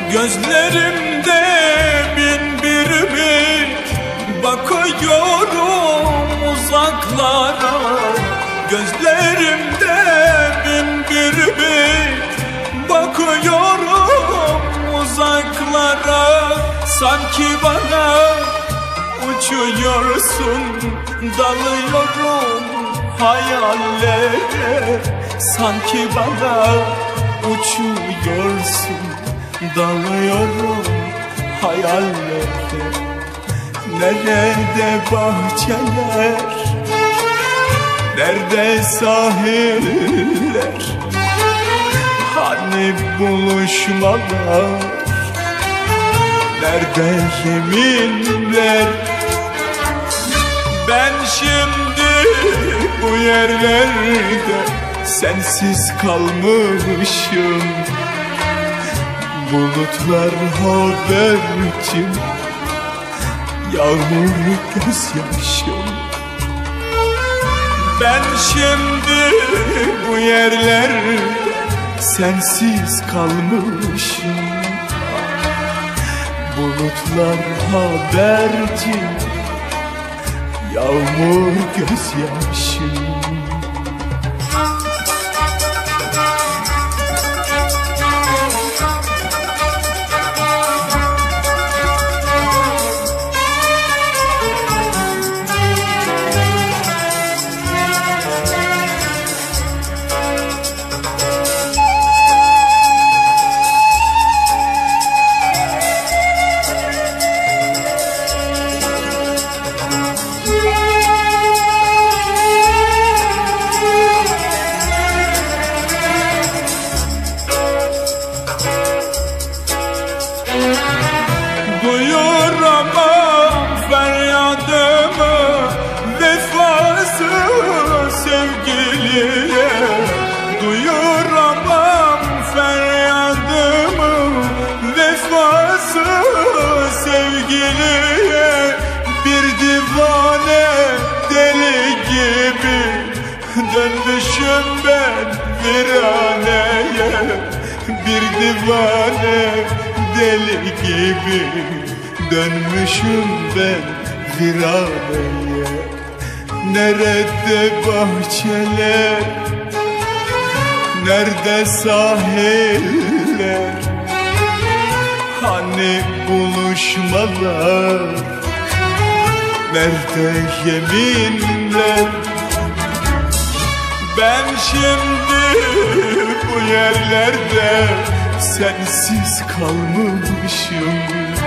Gözlerimde bin bir ümit, bakıyorum uzaklara. Gözlerimde bin bir ümit, bakıyorum uzaklara. Sanki bana uçuyorsun, dalıyorum hayallere. Sanki bana uçuyorsun, dalıyorum hayallere. Nerede bahçeler, nerede sahiller, hani buluşmalar, nerede yeminler? Ben şimdi bu yerlerde sensiz kalmışım. Bulutlar habercim, yağmur gözyaşım. Ben şimdi bu yerlerde sensiz kalmışım. Bulutlar habercim, yağmur gözyaşım. Duyuramam feryadımı, vefasız sevgiliye. Duyuramam feryadımı, vefasız sevgiliye. Bir divane deli gibi dönmüşüm ben viraneye. Bir divane deli gibi dönmüşüm ben viraneye. Nerede bahçeler, nerede sahiller, hani buluşmalar, nerede yeminler? Ben şimdi bu yerlerde sensiz kalmışım.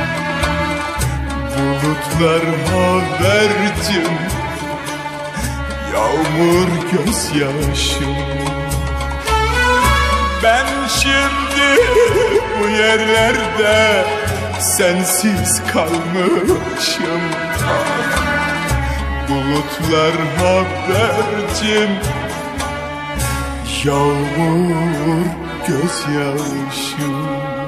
Bulutlar habercim, yağmur gözyaşım. Ben şimdi bu yerlerde sensiz kalmışım. Bulutlar habercim, yağmur gözyaşım.